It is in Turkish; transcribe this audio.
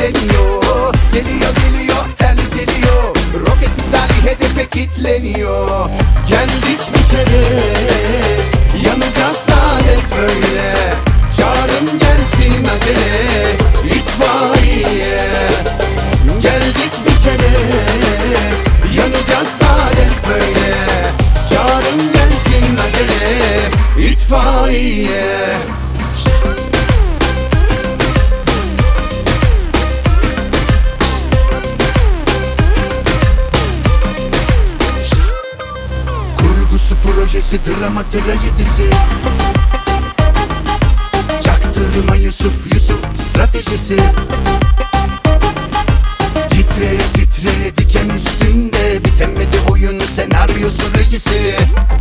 bekleniyor. Geliyor geliyor terli geliyor, roket misali hedefe kilitleniyor. Geldik bir kere, yanacağız saadet böyle. Çağırın gelsin acele, itfaiye. Geldik bir kere, yanacağız saadet böyle. Çağırın gelsin acele, itfaiye. Kurgusu projesi, drama trajedisi. Çaktırma Yusuf, Yusuf stratejisi. Titreye titreye diken üstünde, bitemedi oyunu senaryosu rejisi.